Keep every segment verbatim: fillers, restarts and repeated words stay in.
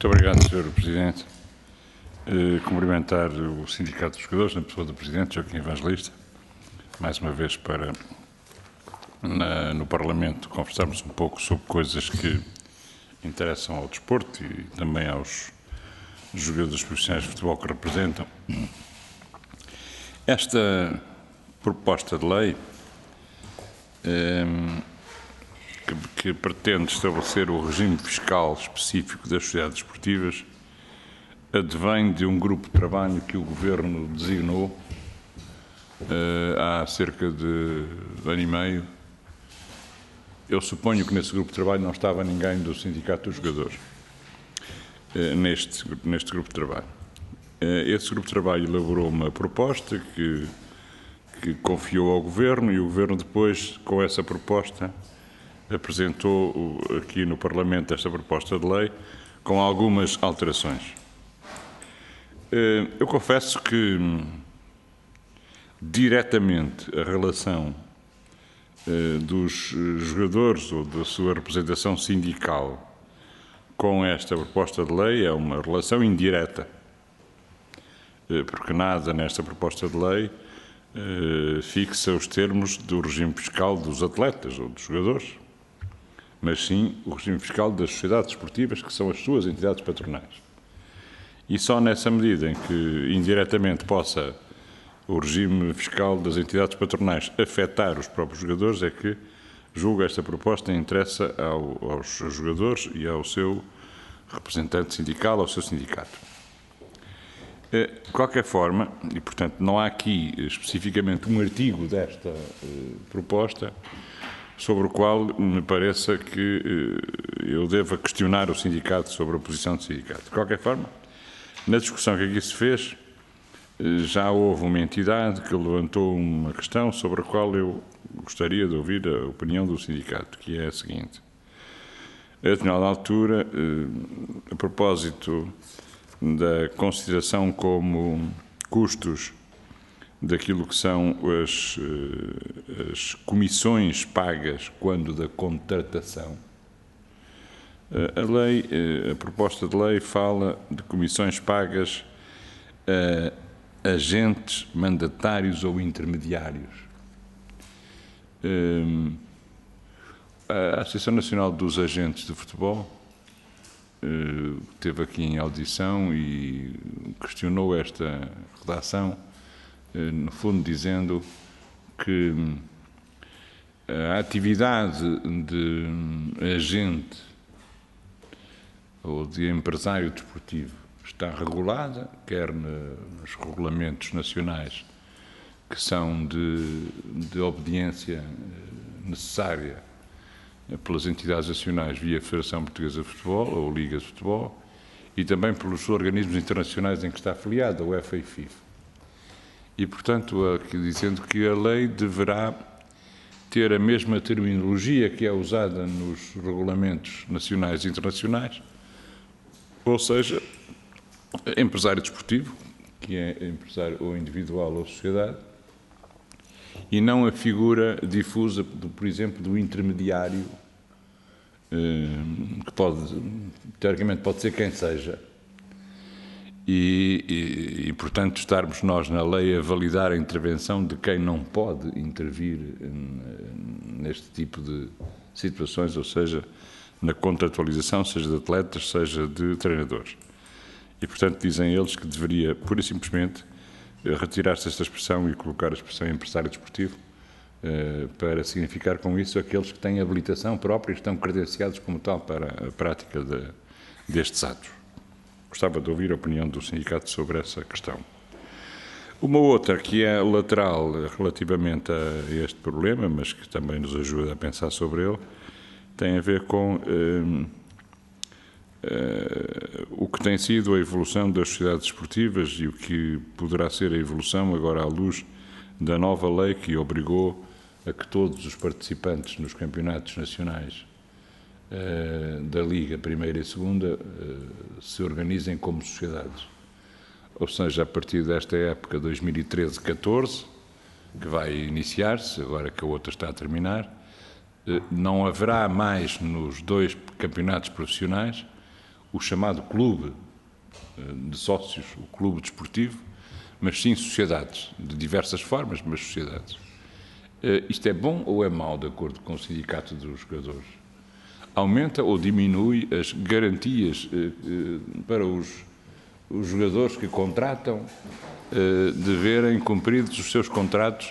Muito obrigado, senhor Presidente. Uh, cumprimentar o Sindicato dos Jogadores, na pessoa do Presidente, Joaquim Evangelista, mais uma vez para, na, no Parlamento, conversarmos um pouco sobre coisas que interessam ao desporto e também aos jogadores profissionais de futebol que representam. Esta proposta de lei um, que, que pretende estabelecer o regime fiscal específico das sociedades esportivas advém de um grupo de trabalho que o Governo designou uh, há cerca de ano e meio. Eu suponho que nesse grupo de trabalho não estava ninguém do Sindicato dos Jogadores, uh, neste, neste grupo de trabalho. Uh, esse grupo de trabalho elaborou uma proposta que, que confiou ao Governo e o Governo depois, com essa proposta, apresentou aqui no Parlamento esta proposta de lei com algumas alterações. Eu confesso que diretamente a relação dos jogadores ou da sua representação sindical com esta proposta de lei é uma relação indireta, porque nada nesta proposta de lei fixa os termos do regime fiscal dos atletas ou dos jogadores, mas sim o regime fiscal das sociedades esportivas, que são as suas entidades patronais. E só nessa medida em que, indiretamente, possa o regime fiscal das entidades patronais afetar os próprios jogadores, é que julgo esta proposta interessa ao, aos jogadores e ao seu representante sindical, ao seu sindicato. De qualquer forma, e portanto não há aqui especificamente um artigo desta uh, proposta sobre o qual me pareça que uh, eu deva questionar o sindicato sobre a posição do sindicato. De qualquer forma, na discussão que aqui se fez, já houve uma entidade que levantou uma questão sobre a qual eu gostaria de ouvir a opinião do sindicato, que é a seguinte. A determinada altura, a propósito da consideração como custos daquilo que são as, as comissões pagas quando da contratação, a lei, a proposta de lei fala de comissões pagas a agentes, mandatários ou intermediários. A Associação Nacional dos Agentes de Futebol esteve aqui em audição e questionou esta redação, no fundo dizendo que a atividade de agente ou de empresário desportivo está regulada, quer nos regulamentos nacionais, que são de, de obediência necessária pelas entidades nacionais via Federação Portuguesa de Futebol ou Ligas de Futebol, e também pelos organismos internacionais em que está afiliada, a UEFA e a FIFA. E, portanto, aqui dizendo que a lei deverá ter a mesma terminologia que é usada nos regulamentos nacionais e internacionais, ou seja, empresário desportivo, que é empresário ou individual ou sociedade, e não a figura difusa, por exemplo, do intermediário, que pode, teoricamente, pode ser quem seja. E, e, e, portanto, estarmos nós na lei a validar a intervenção de quem não pode intervir neste tipo de situações, ou seja, na contratualização, seja de atletas, seja de treinadores. E, portanto, dizem eles que deveria, pura e simplesmente, retirar-se esta expressão e colocar a expressão empresário desportivo eh, para significar com isso aqueles que têm habilitação própria e estão credenciados como tal para a prática de, destes atos. Gostava de ouvir a opinião do sindicato sobre essa questão. Uma outra que é lateral relativamente a este problema, mas que também nos ajuda a pensar sobre ele, tem a ver com eh, eh, o que tem sido a evolução das sociedades esportivas e o que poderá ser a evolução agora à luz da nova lei que obrigou a que todos os participantes nos campeonatos nacionais eh, da Liga Primeira e Segunda eh, se organizem como sociedades. Ou seja, a partir desta época, dois mil e treze catorze, que vai iniciar-se, agora que a outra está a terminar, não haverá mais nos dois campeonatos profissionais o chamado clube de sócios, o clube desportivo, mas sim sociedades, de diversas formas, mas sociedades. Isto é bom ou é mau, de acordo com o sindicato dos jogadores? Aumenta ou diminui as garantias para os, os jogadores que contratam de verem cumpridos os seus contratos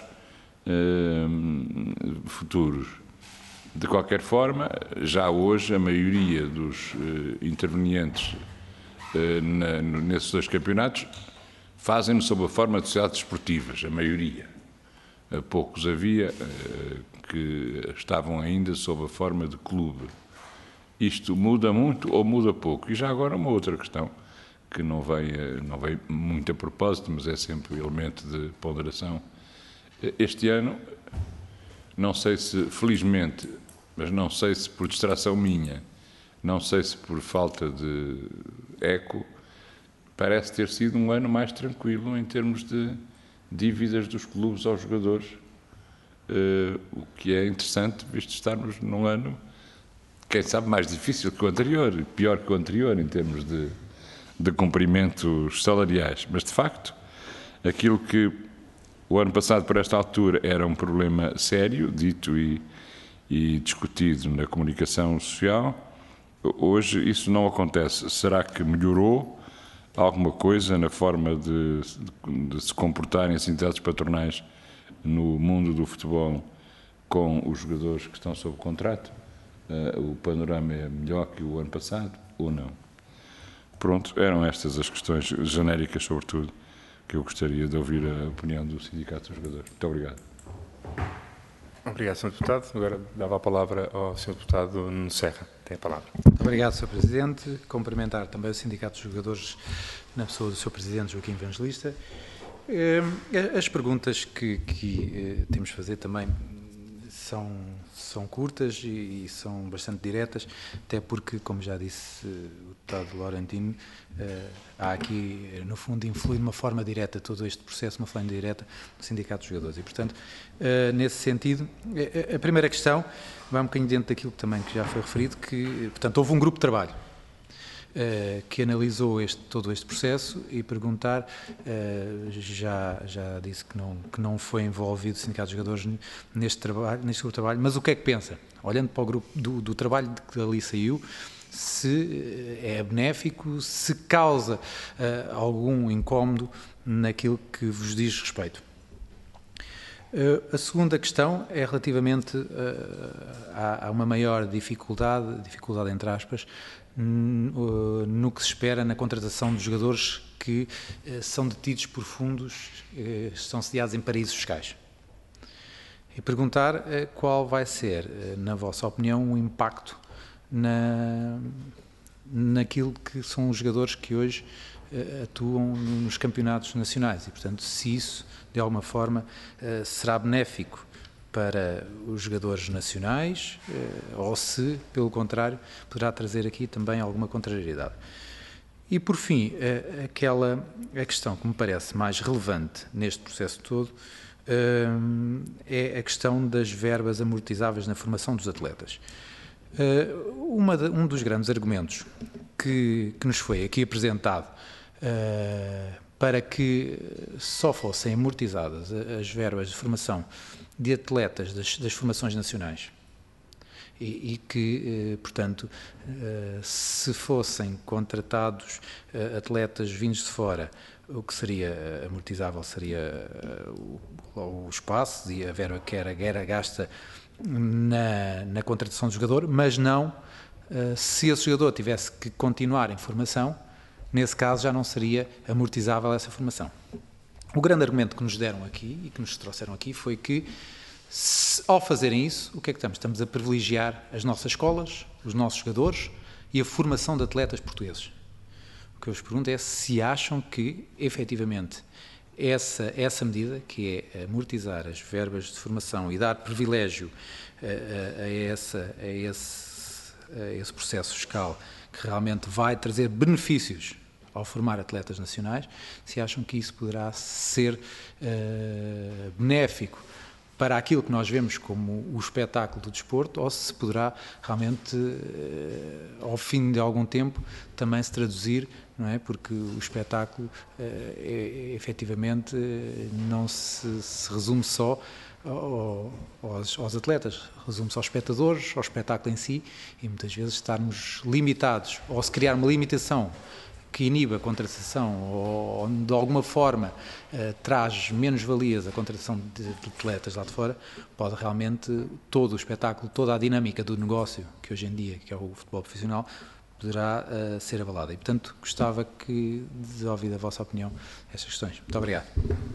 futuros? De qualquer forma, já hoje a maioria dos intervenientes Na, nesses dois campeonatos fazem-no sob a forma de sociedades desportivas, a maioria. Poucos havia que estavam ainda sob a forma de clube. Isto muda muito ou muda pouco? E já agora uma outra questão, que não vem, não vem muito a propósito, mas é sempre um elemento de ponderação. Este ano, não sei se, felizmente, mas não sei se por distração minha, não sei se por falta de eco, parece ter sido um ano mais tranquilo em termos de dívidas dos clubes aos jogadores, uh, o que é interessante, visto estarmos num ano, quem sabe, mais difícil que o anterior, pior que o anterior em termos de, de cumprimentos salariais. Mas, de facto, aquilo que o ano passado, por esta altura, era um problema sério, dito e, e discutido na comunicação social, hoje isso não acontece. Será que melhorou alguma coisa na forma de, de se comportarem as entidades patronais no mundo do futebol com os jogadores que estão sob contrato? Uh, o panorama é melhor que o ano passado ou não? Pronto, eram estas as questões genéricas, sobretudo, que eu gostaria de ouvir a opinião do Sindicato dos Jogadores. Muito obrigado. Obrigado, senhor Deputado. Agora dava a palavra ao senhor Deputado Nuno Serra. Tem a palavra. Muito obrigado, senhor Presidente. Cumprimentar também o Sindicato dos Jogadores na pessoa do senhor Presidente Joaquim Evangelista. As perguntas que, que temos de fazer também são, são curtas e, e são bastante diretas, até porque, como já disse o deputado Laurentino, há aqui, no fundo, influi de uma forma direta todo este processo, uma forma direta do Sindicato dos Jogadores. E, portanto, nesse sentido, a primeira questão vai um bocadinho dentro daquilo também que já foi referido, que, portanto, houve um grupo de trabalho que analisou este, todo este processo e perguntar, já, já disse que não, que não foi envolvido o Sindicato dos Jogadores neste, trabalho, neste grupo de trabalho, mas o que é que pensa? Olhando para o grupo do, do trabalho que ali saiu, se é benéfico, se causa uh, algum incómodo naquilo que vos diz respeito. Uh, a segunda questão é relativamente uh, a, a uma maior dificuldade, dificuldade entre aspas, no, no que se espera na contratação de jogadores que uh, são detidos por fundos, uh, são sediados em paraísos fiscais. E perguntar uh, qual vai ser, uh, na vossa opinião, o impacto Na, naquilo que são os jogadores que hoje uh, atuam nos campeonatos nacionais e, portanto, se isso, de alguma forma, uh, será benéfico para os jogadores nacionais uh, ou se, pelo contrário, poderá trazer aqui também alguma contrariedade. E, por fim, uh, aquela a questão que me parece mais relevante neste processo todo uh, é a questão das verbas amortizáveis na formação dos atletas. Uh, uma de, um dos grandes argumentos que, que nos foi aqui apresentado uh, para que só fossem amortizadas as verbas de formação de atletas das, das formações nacionais e, e que, uh, portanto, uh, se fossem contratados uh, atletas vindos de fora, o que seria amortizável seria uh, o, o espaço e a verba que era, era gasta Na, na contratação do jogador, mas não uh, se esse jogador tivesse que continuar em formação, nesse caso já não seria amortizável essa formação. O grande argumento que nos deram aqui e que nos trouxeram aqui foi que, se, ao fazerem isso, o que é que estamos? Estamos a privilegiar as nossas escolas, os nossos jogadores e a formação de atletas portugueses. O que eu vos pergunto é se acham que, efetivamente, Essa, essa medida, que é amortizar as verbas de formação e dar privilégio a, a, a, essa, a, esse, a esse processo fiscal que realmente vai trazer benefícios ao formar atletas nacionais, se acham que isso poderá ser uh, benéfico para aquilo que nós vemos como o espetáculo do desporto, ou se poderá realmente, ao fim de algum tempo, também se traduzir, não é? Porque o espetáculo, é, é, efetivamente, não se, se resume só aos, aos atletas, resume-se aos espectadores, ao espetáculo em si, e muitas vezes estarmos limitados, ou se criar uma limitação que inibe a contratação ou, de alguma forma, eh, traz menos valias a contratação de, de atletas lá de fora, pode realmente todo o espetáculo, toda a dinâmica do negócio, que hoje em dia, que é o futebol profissional, poderá uh, ser abalada. E, portanto, gostava que, de ouvir a vossa opinião estas questões. Muito obrigado.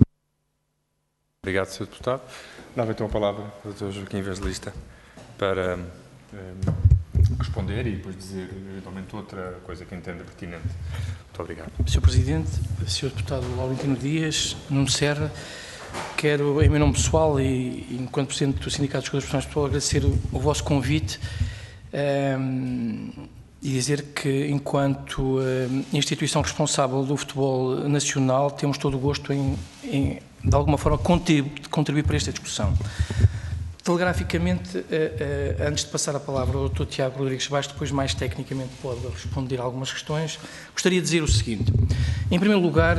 Obrigado, senhor Deputado. Dava então a palavra ao doutor Joaquim Evangelista para um, responder e depois dizer eventualmente outra coisa que entenda pertinente. Muito obrigado. senhor Presidente, senhor Deputado Laurentino Dias, Nuno Serra, quero, em meu nome pessoal e, enquanto Presidente do Sindicato dos Jogadores Profissionais de Futebol, agradecer o, o vosso convite um, e dizer que, enquanto um, instituição responsável do futebol nacional, temos todo o gosto em, em de alguma forma, contribuir, contribuir para esta discussão. Telegraficamente, uh, uh, antes de passar a palavra ao doutor Tiago Rodrigues Baixo, depois mais tecnicamente pode responder a algumas questões, gostaria de dizer o seguinte. Em primeiro lugar,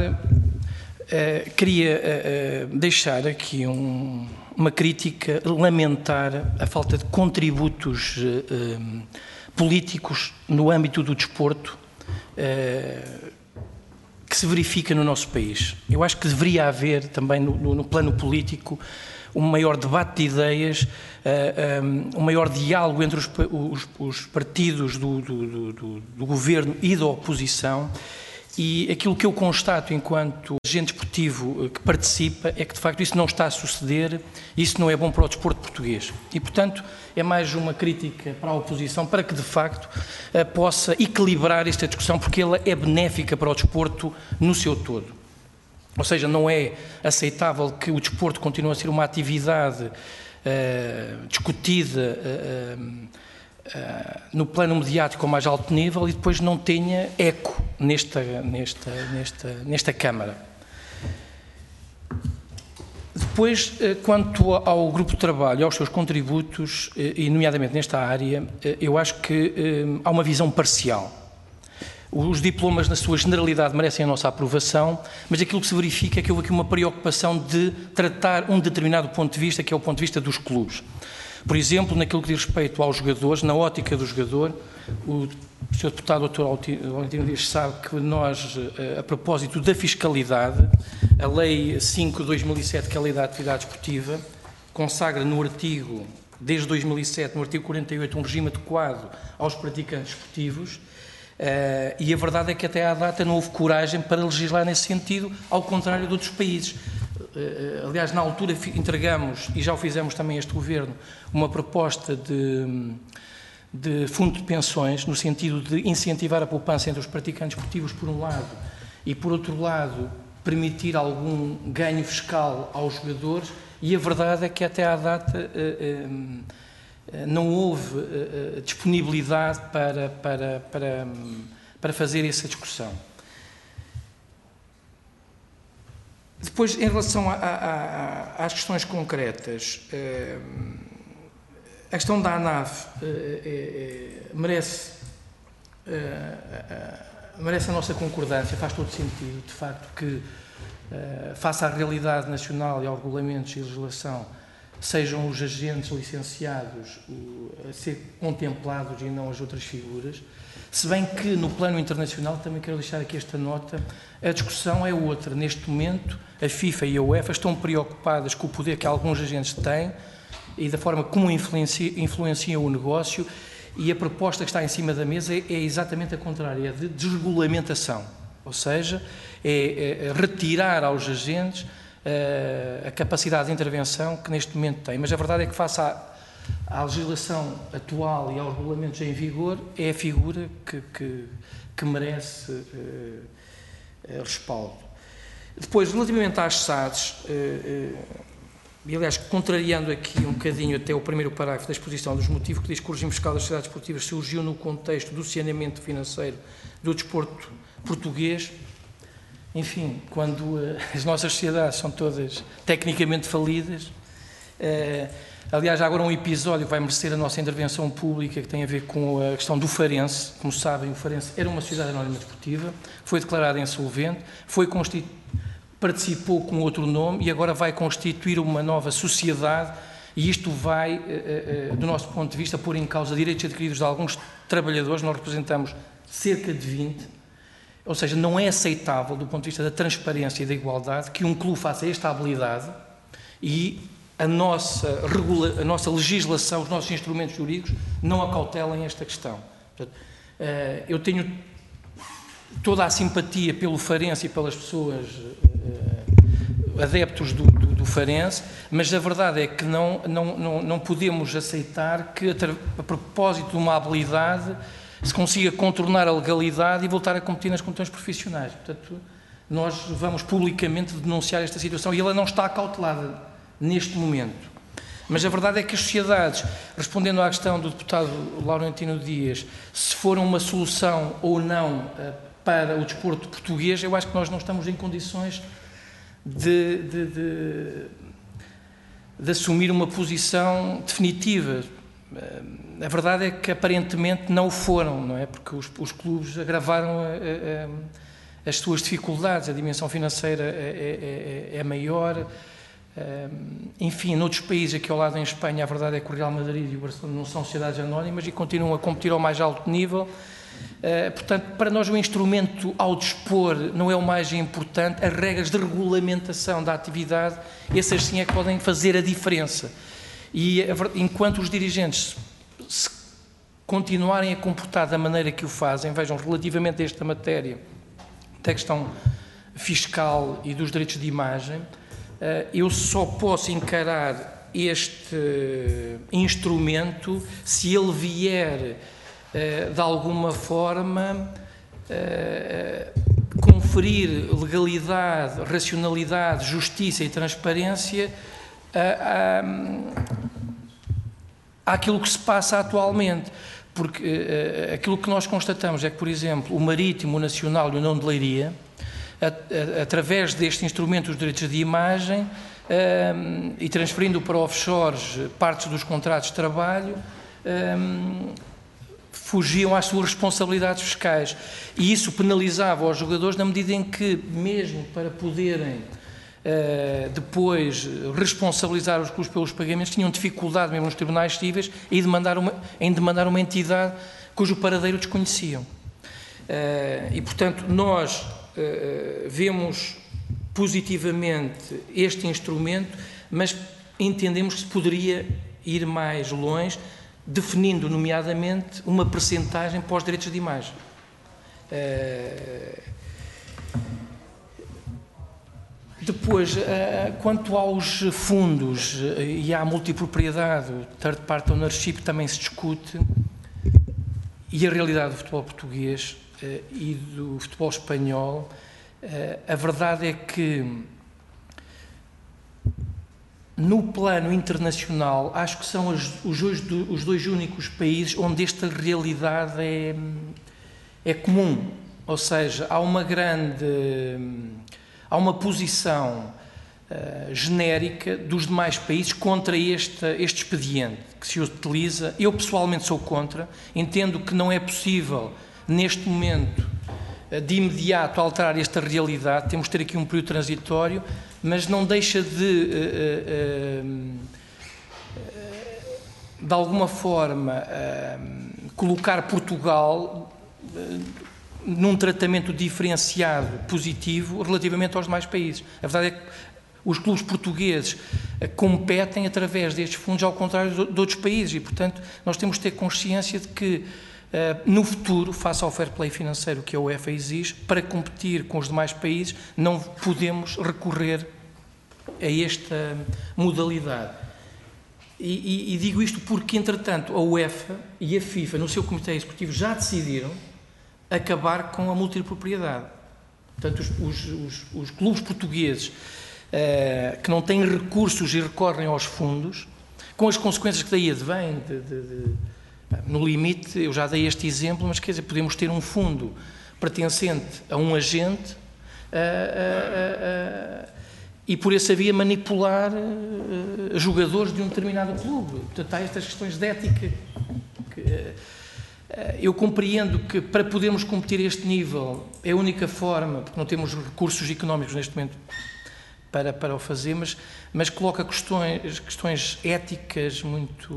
uh, queria uh, deixar aqui um, uma crítica, lamentar a falta de contributos uh, um, políticos no âmbito do desporto, uh, que se verifica no nosso país. Eu acho que deveria haver também no, no, no plano político um maior debate de ideias, uh, um, um maior diálogo entre os, os, os partidos do, do, do, do governo e da oposição, e aquilo que eu constato enquanto agente desportivo que participa é que de facto isso não está a suceder, isso não é bom para o desporto português. E portanto é mais uma crítica para a oposição para que de facto possa equilibrar esta discussão, porque ela é benéfica para o desporto no seu todo. Ou seja, não é aceitável que o desporto continue a ser uma atividade uh, discutida uh, uh, Uh, no plano mediático ao mais alto nível e depois não tenha eco nesta, nesta, nesta, nesta Câmara. Depois, uh, quanto ao grupo de trabalho e aos seus contributos, uh, e nomeadamente nesta área, uh, eu acho que uh, há uma visão parcial. Os diplomas, na sua generalidade, merecem a nossa aprovação, mas aquilo que se verifica é que houve aqui uma preocupação de tratar um determinado ponto de vista, que é o ponto de vista dos clubes. Por exemplo, naquilo que diz respeito aos jogadores, na ótica do jogador, o senhor Deputado doutor Laurentino Dias sabe que nós, a propósito da fiscalidade, a Lei cinco de dois mil e sete, que é a Lei da Atividade Desportiva, consagra no artigo, desde dois mil e sete, no artigo quarenta e oito, um regime adequado aos praticantes desportivos, Uh, e a verdade é que até à data não houve coragem para legislar nesse sentido, ao contrário de outros países. Uh, aliás, na altura entregamos, e já o fizemos também este Governo, uma proposta de, de fundo de pensões, no sentido de incentivar a poupança entre os praticantes esportivos, por um lado, e por outro lado, permitir algum ganho fiscal aos jogadores, e a verdade é que até à data Uh, um, não houve uh, disponibilidade para, para, para, para fazer essa discussão. Depois, em relação a, a, a, às questões concretas, uh, a questão da ANAV uh, uh, merece, uh, uh, merece a nossa concordância, faz todo sentido, de facto, que, uh, face à realidade nacional e aos regulamentos e legislação, sejam os agentes licenciados a ser contemplados e não as outras figuras, se bem que no plano internacional, também quero deixar aqui esta nota, a discussão é outra. Neste momento, a FIFA e a UEFA estão preocupadas com o poder que alguns agentes têm e da forma como influenciam, influenciam o negócio, e a proposta que está em cima da mesa é, é exatamente a contrária, é de desregulamentação, ou seja, é, é retirar aos agentes a capacidade de intervenção que neste momento tem. Mas a verdade é que, face à, à legislação atual e aos regulamentos em vigor, é a figura que, que, que merece uh, uh, respaldo. Depois, relativamente às S A Ds, uh, uh, e aliás, contrariando aqui um bocadinho até o primeiro parágrafo da exposição dos motivos, que diz que o regime fiscal das sociedades esportivas surgiu no contexto do saneamento financeiro do desporto português. Enfim, quando uh, as nossas sociedades são todas tecnicamente falidas Aliás, há agora um episódio que vai merecer a nossa intervenção pública, que tem a ver com a questão do Farense. Como sabem, o Farense era uma sociedade anónima desportiva, foi declarada insolvente, foi constitu... participou com outro nome e agora vai constituir uma nova sociedade, e isto vai, do nosso ponto de vista, pôr em causa direitos adquiridos de alguns trabalhadores. Nós representamos cerca de vinte, ou seja, não é aceitável, do ponto de vista da transparência e da igualdade, que um clube faça esta habilidade e a nossa, regula... a nossa legislação, os nossos instrumentos jurídicos não acautelem esta questão. Portanto, eu tenho toda a simpatia pelo Farense e pelas pessoas adeptos do, do, do Farense, mas a verdade é que não, não, não, não podemos aceitar que, a, a propósito de uma habilidade, se consiga contornar a legalidade e voltar a competir nas competições profissionais. Portanto, nós vamos publicamente denunciar esta situação e ela não está acautelada neste momento. Mas a verdade é que as sociedades, respondendo à questão do deputado Laurentino Dias, se foram uma solução ou não para o desporto português, eu acho que nós não estamos em condições de, de, de, de assumir uma posição definitiva. A verdade é que aparentemente não o foram, não é? Porque os, os clubes agravaram a, a, a, as suas dificuldades, a dimensão financeira é, é, é maior. Enfim, noutros países, aqui ao lado em Espanha, a verdade é que o Real Madrid e o Barcelona não são sociedades anónimas e continuam a competir ao mais alto nível. Uh, portanto, para nós o instrumento ao dispor não é o mais importante, as regras de regulamentação da atividade, essas sim é que podem fazer a diferença. E enquanto os dirigentes se continuarem a comportar da maneira que o fazem, vejam, relativamente a esta matéria da questão fiscal e dos direitos de imagem, uh, eu só posso encarar este instrumento se ele vier de alguma forma conferir legalidade, racionalidade, justiça e transparência àquilo que se passa atualmente. Porque aquilo que nós constatamos é que, por exemplo, o Marítimo, o Nacional e o União de Leiria, através deste instrumento dos direitos de imagem e transferindo para offshores partes dos contratos de trabalho, fugiam às suas responsabilidades fiscais. E isso penalizava os jogadores na medida em que, mesmo para poderem uh, depois responsabilizar os clubes pelos pagamentos, tinham dificuldade, mesmo nos tribunais cíveis, em demandar uma, em demandar uma entidade cujo paradeiro desconheciam. Uh, e, portanto, nós uh, vemos positivamente este instrumento, mas entendemos que se poderia ir mais longe, definindo, nomeadamente, uma percentagem para os direitos de imagem. Uh, depois, uh, quanto aos fundos uh, e à multipropriedade, o third party ownership também se discute, e a realidade do futebol português uh, e do futebol espanhol, uh, a verdade é que no plano internacional, acho que são os, os, os dois únicos países onde esta realidade é, é comum. Ou seja, há uma grande, há uma posição uh, genérica dos demais países contra este, este expediente que se utiliza. Eu pessoalmente sou contra, entendo que não é possível, neste momento, uh, de imediato alterar esta realidade, temos de ter aqui um período transitório, mas não deixa de, de alguma forma, colocar Portugal num tratamento diferenciado, positivo, relativamente aos demais países. A verdade é que os clubes portugueses competem através destes fundos, ao contrário de outros países, e, portanto, nós temos de ter consciência de que, no futuro, face ao fair play financeiro que a UEFA exige, para competir com os demais países, não podemos recorrer a esta modalidade. E, e, e digo isto porque, entretanto, a UEFA e a FIFA, no seu Comitê Executivo, já decidiram acabar com a multipropriedade. Portanto, os, os, os, os clubes portugueses uh, que não têm recursos e recorrem aos fundos, com as consequências que daí advêm, de, de, de, no limite, eu já dei este exemplo, mas quer dizer, podemos ter um fundo pertencente a um agente uh, uh, uh, uh, e por essa via manipular uh, jogadores de um determinado clube. Portanto, há estas questões de ética que, uh, eu compreendo que para podermos competir a este nível é a única forma, porque não temos recursos económicos neste momento para, para o fazer, mas, mas coloca questões, questões éticas muito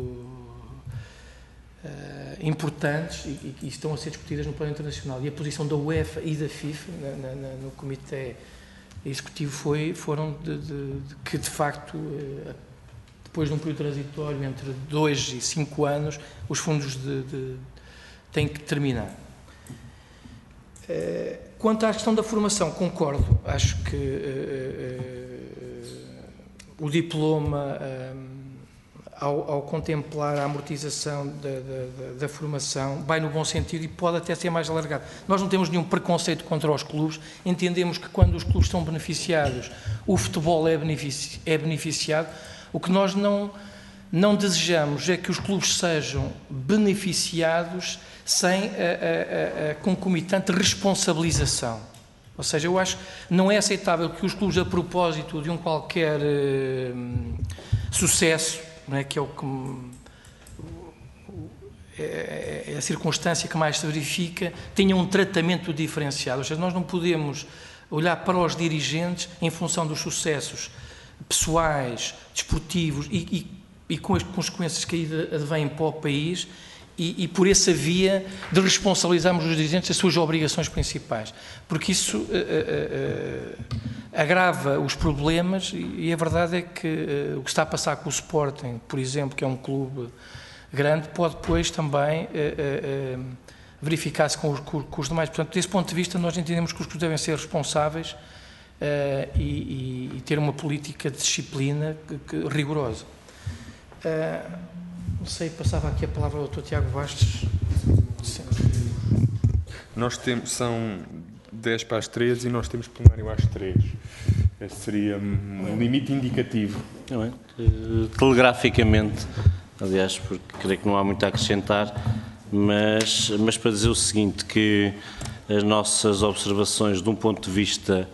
uh, importantes e, e estão a ser discutidas no plano internacional. E a posição da UEFA e da FIFA na, na, no Comitê Executivo foi, foram de, de, de que, de facto, uh, depois de um período transitório entre dois e cinco anos, os fundos de, de, têm que terminar. Uh, quanto à questão da formação, concordo. Acho que uh, uh, o diploma, uh, ao, ao contemplar a amortização da, da, da formação, vai no bom sentido e pode até ser mais alargado. Nós não temos nenhum preconceito contra os clubes, entendemos que quando os clubes são beneficiados, o futebol é, benefici é beneficiado. O que nós não, não desejamos é que os clubes sejam beneficiados sem a, a, a concomitante responsabilização. Ou seja, eu acho que não é aceitável que os clubes, a propósito de um qualquer uh, sucesso, não é, que é o que é, é a circunstância que mais se verifica, tenham um tratamento diferenciado. Ou seja, nós não podemos olhar para os dirigentes em função dos sucessos pessoais, desportivos e, e, e com as consequências que aí advêm para o país e, e por essa via de responsabilizarmos os dirigentes das suas obrigações principais, porque isso uh, uh, uh, agrava os problemas e, e a verdade é que uh, o que está a passar com o Sporting, por exemplo, que é um clube grande, pode depois também uh, uh, uh, verificar-se com os, com os demais. Portanto, desse ponto de vista, nós entendemos que os clubes devem ser responsáveis Uh, e, e, e ter uma política de disciplina que, que, rigorosa. Uh, não sei, passava aqui a palavra ao doutor Tiago Bastos. Sim. Nós temos, são dez para as três e nós temos plenário às três. Esse seria um limite indicativo. Não é? Uh, telegraficamente, aliás, porque creio que não há muito a acrescentar, mas, mas para dizer o seguinte, que as nossas observações de um ponto de vista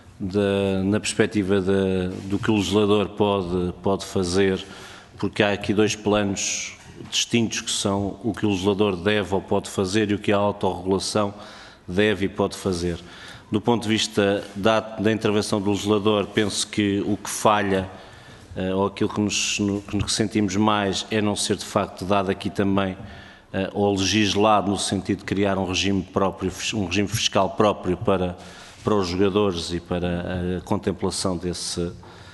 De, na perspectiva de, do que o legislador pode, pode fazer, porque há aqui dois planos distintos que são o que o legislador deve ou pode fazer e o que a autorregulação deve e pode fazer. Do ponto de vista da, da intervenção do legislador, penso que o que falha, uh, ou aquilo que nos, no, que nos sentimos mais, é não ser de facto dado aqui também, uh, ou legislado no sentido de criar um regime próprio, um regime fiscal próprio para para os jogadores e para a contemplação desse,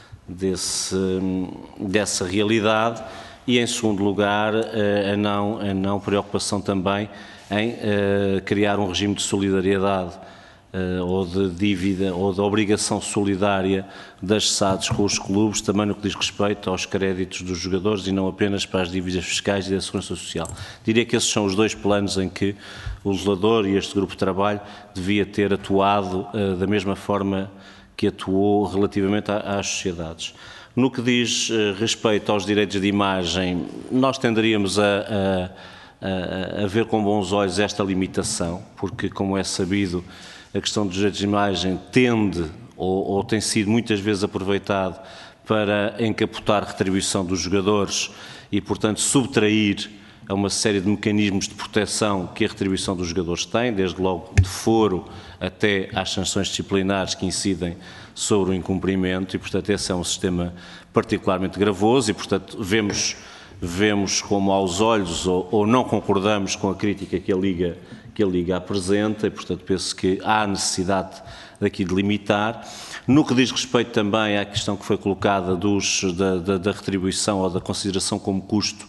desse, dessa realidade e, em segundo lugar, a não, a não preocupação também em uh, criar um regime de solidariedade uh, ou de dívida ou de obrigação solidária das S A Ds com os clubes, também no que diz respeito aos créditos dos jogadores e não apenas para as dívidas fiscais e da Segurança Social. Diria que esses são os dois planos em que o legislador e este grupo de trabalho devia ter atuado uh, da mesma forma que atuou relativamente a, às sociedades. No que diz uh, respeito aos direitos de imagem, nós tenderíamos a, a, a ver com bons olhos esta limitação, porque, como é sabido, a questão dos direitos de imagem tende ou, ou tem sido muitas vezes aproveitado para encapotar a retribuição dos jogadores e, portanto, subtrair a uma série de mecanismos de proteção que a retribuição dos jogadores tem, desde logo de foro até às sanções disciplinares que incidem sobre o incumprimento e, portanto, esse é um sistema particularmente gravoso e, portanto, vemos, vemos como aos olhos ou, ou não concordamos com a crítica que a Liga, que a Liga apresenta e, portanto, penso que há necessidade daqui de limitar. No que diz respeito também à questão que foi colocada dos, da, da, da retribuição ou da consideração como custo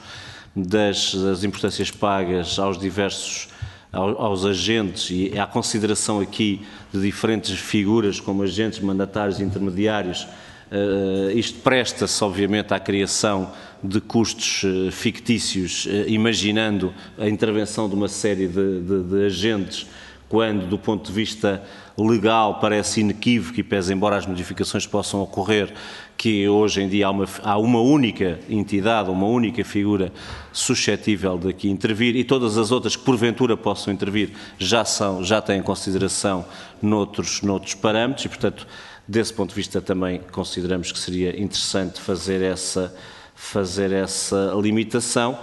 Das, das importâncias pagas aos diversos, aos, aos agentes e à consideração aqui de diferentes figuras como agentes, mandatários e intermediários, uh, isto presta-se obviamente à criação de custos uh, fictícios, uh, imaginando a intervenção de uma série de, de, de agentes, quando do ponto de vista legal parece inequívoco e pese embora as modificações possam ocorrer, que hoje em dia há uma, há uma única entidade, uma única figura suscetível de aqui intervir e todas as outras que porventura possam intervir já, são, já têm consideração noutros, noutros parâmetros e, portanto, Desse ponto de vista também consideramos que seria interessante fazer essa, fazer essa limitação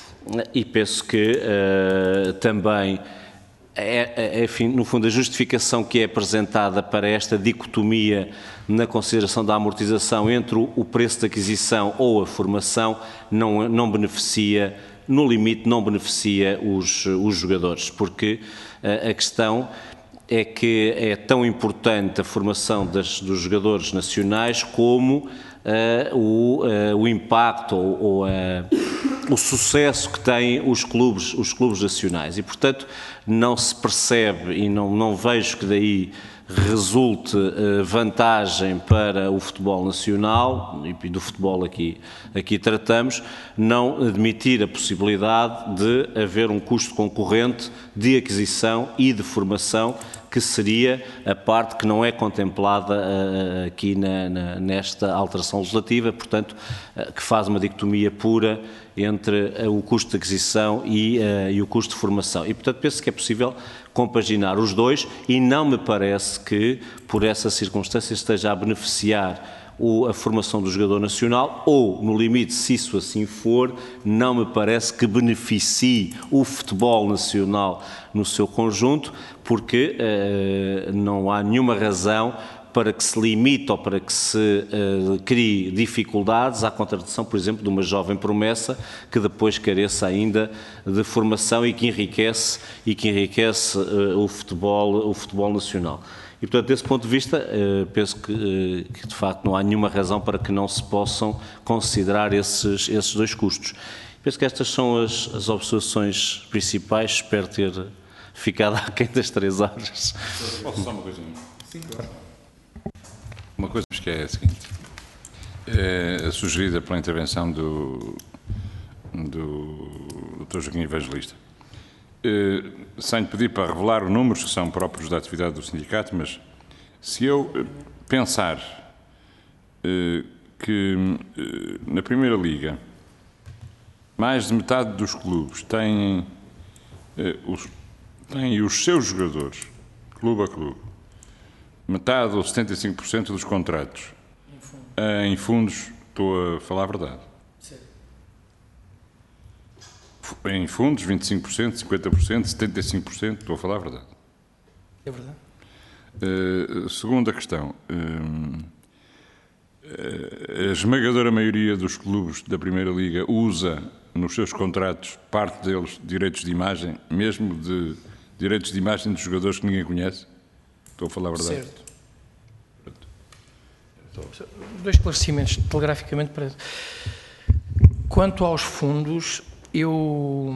e penso que uh, também, é, é, enfim, no fundo, a justificação que é apresentada para esta dicotomia na consideração da amortização entre o, o preço de aquisição ou a formação não, não beneficia, no limite, não beneficia os, os jogadores, porque uh, a questão é que é tão importante a formação das, dos jogadores nacionais como uh, o, uh, o impacto ou, ou uh, o sucesso que têm os clubes, os clubes nacionais. E, portanto, não se percebe e não, não vejo que daí resulte uh, vantagem para o futebol nacional, e do futebol aqui, aqui tratamos, não admitir a possibilidade de haver um custo concorrente de aquisição e de formação, que seria a parte que não é contemplada uh, aqui na, na, nesta alteração legislativa, portanto, uh, que faz uma dicotomia pura entre uh, o custo de aquisição e, uh, e o custo de formação. E, portanto, penso que é possível compaginar os dois e não me parece que, por essa circunstância, esteja a beneficiar o, a formação do jogador nacional ou, no limite, se isso assim for, não me parece que beneficie o futebol nacional no seu conjunto, porque uh, não há nenhuma razão para que se limite ou para que se uh, crie dificuldades à contratação, por exemplo, de uma jovem promessa que depois careça ainda de formação e que enriquece, e que enriquece uh, o futebol, o futebol nacional. E, portanto, desse ponto de vista, uh, penso que, uh, que, de facto, não há nenhuma razão para que não se possam considerar esses, esses dois custos. Penso que estas são as, as observações principais, espero ter ficado aquém das três horas. Posso só uma coisinha? Sim, claro. Uma coisa que é a seguinte, é sugerida pela intervenção do, do doutor Joaquim Evangelista. É, sem pedir para revelar os números que são próprios da atividade do sindicato, mas se eu pensar é, que é, na Primeira Liga mais de metade dos clubes têm, é, os, têm os seus jogadores, clube a clube, metade ou setenta e cinco por cento dos contratos em, fundo. em fundos, estou a falar a verdade. Sério? Em fundos, vinte e cinco por cento, cinquenta por cento, setenta e cinco por cento, estou a falar a verdade. É verdade. Uh, segunda questão. Uh, a esmagadora maioria dos clubes da Primeira Liga usa nos seus contratos, parte deles, direitos de imagem, mesmo de direitos de imagem de jogadores que ninguém conhece. Estou a falar a verdade. Certo. Dois esclarecimentos, telegraficamente. Para... Quanto aos fundos, eu,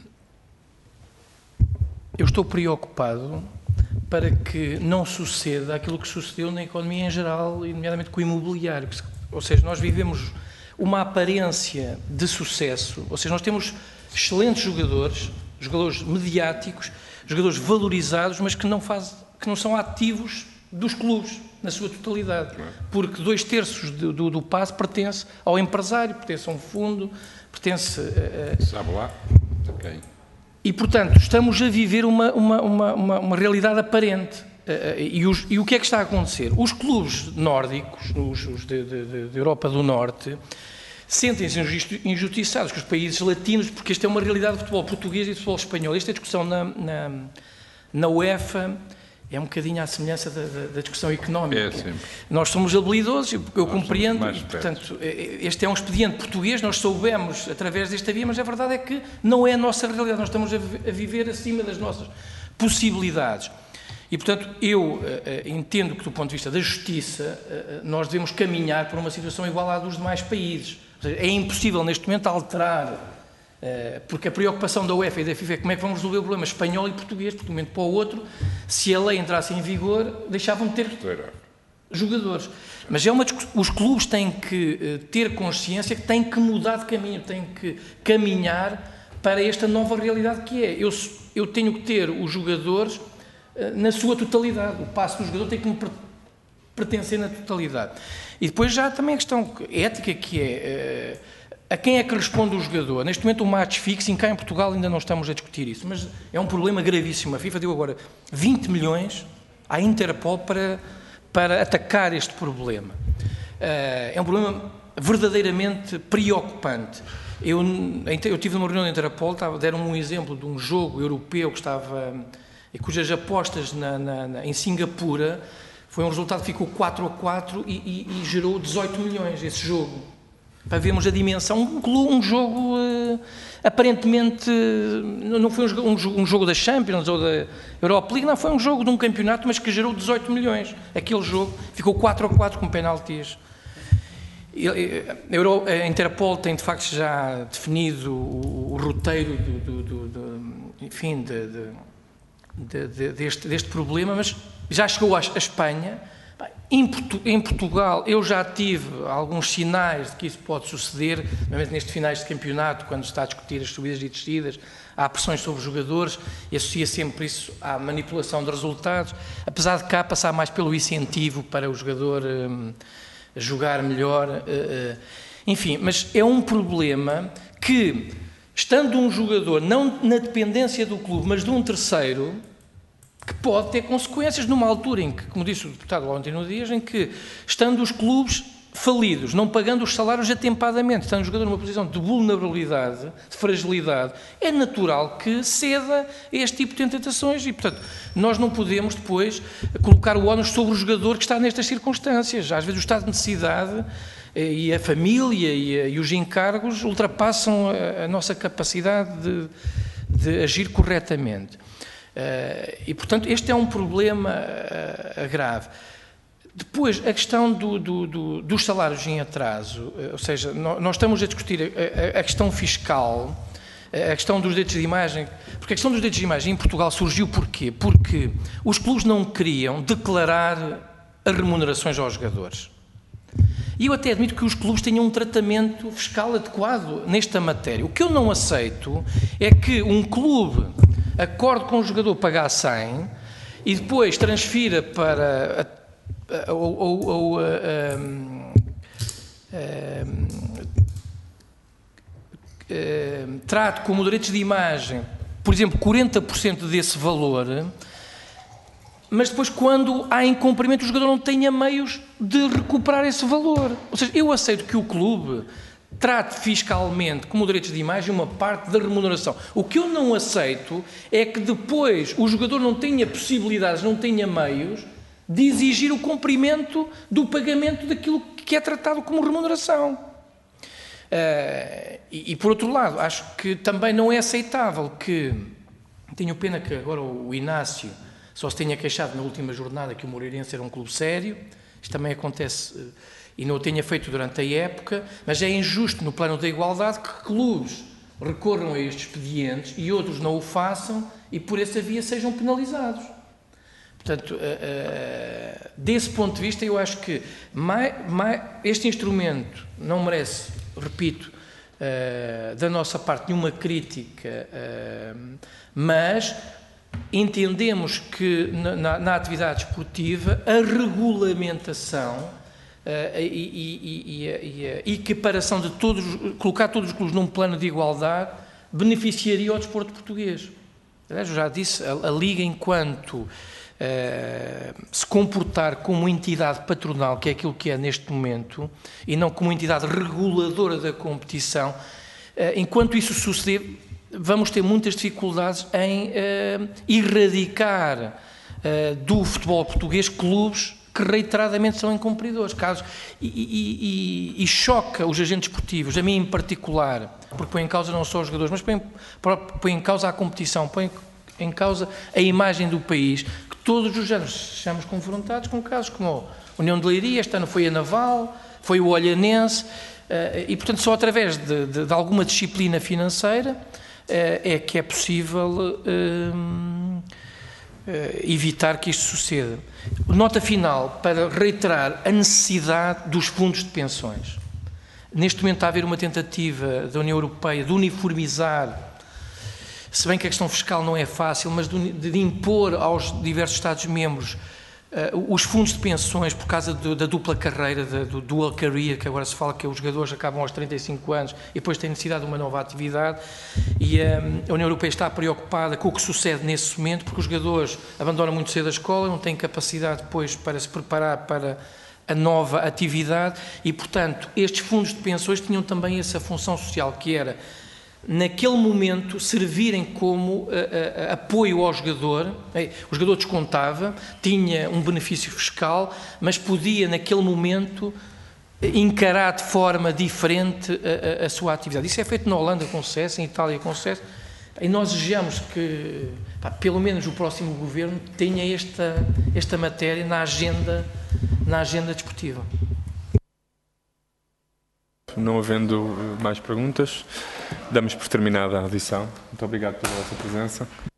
eu estou preocupado para que não suceda aquilo que sucedeu na economia em geral, e nomeadamente com o imobiliário. Ou seja, nós vivemos uma aparência de sucesso, ou seja, nós temos excelentes jogadores, jogadores mediáticos, jogadores valorizados, mas que não fazem, que não são ativos dos clubes, na sua totalidade, porque dois terços do, do, do passe pertence ao empresário, pertence a um fundo, pertence a... Sabe lá? Ok. E, portanto, estamos a viver uma, uma, uma, uma, uma realidade aparente. E, os, e o que é que está a acontecer? Os clubes nórdicos, os, os de, de, de Europa do Norte, sentem-se injustiçados com os países latinos, porque esta é uma realidade do futebol português e do futebol espanhol. Esta discussão na, na, na UEFA é um bocadinho à semelhança da, da, da discussão económica. É, sempre. Nós somos habilidosos, eu, eu nós compreendo, e, portanto, este é um expediente português, nós soubemos através desta via, mas a verdade é que não é a nossa realidade, nós estamos a, a viver acima das nossas possibilidades. E, portanto, eu uh, entendo que, do ponto de vista da justiça, uh, nós devemos caminhar para uma situação igual à dos demais países. Ou seja, é impossível, neste momento, alterar, uh, porque a preocupação da UEFA e da FIFA é como é que vamos resolver o problema espanhol e português, porque de um momento para o outro, se a lei entrasse em vigor, deixavam de ter jogadores. Mas é uma, os clubes têm que uh, ter consciência que têm que mudar de caminho, têm que caminhar para esta nova realidade que é. Eu, eu tenho que ter os jogadores na sua totalidade. O passe do jogador tem que me pertencer na totalidade. E depois já também a questão ética, que é a quem é que responde o jogador. Neste momento o match fixing, cá em Portugal ainda não estamos a discutir isso, mas é um problema gravíssimo. A FIFA deu agora vinte milhões à Interpol para, para atacar este problema. É um problema verdadeiramente preocupante. Eu, eu tive numa reunião da Interpol, deram um exemplo de um jogo europeu que estava, cujas apostas na, na, na, em Singapura, foi um resultado que ficou quatro a quatro e, e, e gerou dezoito milhões esse jogo. Para vermos a dimensão, um, um jogo uh, aparentemente, não foi um, um, um jogo da Champions ou da Europa League, não, foi um jogo de um campeonato, mas que gerou dezoito milhões. Aquele jogo ficou quatro a quatro com penaltis. A Interpol tem de facto já definido o, o roteiro do, do, do, do, enfim, de, de, de, de, deste, deste problema, mas já chegou à, à Espanha. Em, em Portugal eu já tive alguns sinais de que isso pode suceder, normalmente nestes finais de campeonato, quando se está a discutir as subidas e descidas, há pressões sobre os jogadores e associa sempre isso à manipulação de resultados, apesar de cá passar mais pelo incentivo para o jogador hum, jogar melhor, enfim, mas é um problema que, estando um jogador não na dependência do clube, mas de um terceiro, que pode ter consequências numa altura em que, como disse o deputado Laurentino Dias, em que, estando os clubes falidos, não pagando os salários atempadamente, estando o jogador numa posição de vulnerabilidade, de fragilidade, é natural que ceda a este tipo de tentações e, portanto, nós não podemos depois colocar o ónus sobre o jogador que está nestas circunstâncias. Às vezes o estado de necessidade e a família e, a, e os encargos ultrapassam a, a nossa capacidade de, de agir corretamente. Uh, e, portanto, este é um problema uh, grave. Depois, a questão do, do, do, dos salários em atraso, ou seja, nós estamos a discutir a, a, a questão fiscal, a questão dos direitos de imagem, porque a questão dos direitos de imagem em Portugal surgiu porquê? Porque os clubes não queriam declarar as remunerações aos jogadores. E eu até admito que os clubes tenham um tratamento fiscal adequado nesta matéria. O que eu não aceito é que um clube acorde com o jogador pagar cem e depois transfira para... A, ou, ou, ou um, um, um, trate como direitos de imagem, por exemplo, quarenta por cento desse valor, mas depois, quando há incumprimento, o jogador não tenha meios de recuperar esse valor. Ou seja, eu aceito que o clube trate fiscalmente como direitos de imagem uma parte da remuneração. O que eu não aceito é que depois o jogador não tenha possibilidades, não tenha meios de exigir o cumprimento do pagamento daquilo que é tratado como remuneração. Uh, e, e, por outro lado, acho que também não é aceitável que... Tenho pena que agora o Inácio só se tenha queixado na última jornada que o Moreirense era um clube sério. Isto também acontece uh, e não o tenha feito durante a época, mas é injusto no plano da igualdade que clubes recorram a estes expedientes e outros não o façam e por essa via sejam penalizados. Portanto, uh, uh, desse ponto de vista, eu acho que mais, mais, este instrumento não merece, repito, uh, da nossa parte nenhuma crítica, uh, mas entendemos que na, na atividade esportiva a regulamentação uh, e, e, e, e a equiparação de todos, colocar todos os clubes num plano de igualdade, beneficiaria o desporto português. Aliás, eu já disse, a, a Liga, enquanto Uh, se comportar como entidade patronal, que é aquilo que é neste momento, e não como entidade reguladora da competição, uh, enquanto isso suceder, vamos ter muitas dificuldades em uh, erradicar uh, do futebol português clubes que reiteradamente são incumpridores. Casos, e, e, e, e choca os agentes esportivos, a mim em particular, porque põe em causa não só os jogadores, mas põe, põe em causa a competição, põe em causa a imagem do país, que todos os anos estamos confrontados com casos como a União de Leiria, este ano foi a Naval, foi o Olhanense, e portanto só através de, de, de alguma disciplina financeira é que é possível evitar que isto suceda. Nota final para reiterar a necessidade dos fundos de pensões. Neste momento está a haver uma tentativa da União Europeia de uniformizar, se bem que a questão fiscal não é fácil, mas de, de impor aos diversos Estados-membros Uh, os fundos de pensões, por causa do, da dupla carreira, da, do dual career, que agora se fala que os jogadores acabam aos trinta e cinco anos e depois têm necessidade de uma nova atividade, e um, a União Europeia está preocupada com o que sucede nesse momento, porque os jogadores abandonam muito cedo a escola, não têm capacidade depois para se preparar para a nova atividade e, portanto, estes fundos de pensões tinham também essa função social, que era, naquele momento, servirem como uh, uh, apoio ao jogador. O jogador descontava, tinha um benefício fiscal, mas podia, naquele momento, encarar de forma diferente a, a, a sua atividade. Isso é feito na Holanda com sucesso, em Itália com sucesso, e nós desejamos que, pá, pelo menos o próximo governo tenha esta, esta matéria na agenda, na agenda desportiva. Não havendo mais perguntas, damos por terminada a audição. Muito obrigado pela vossa presença.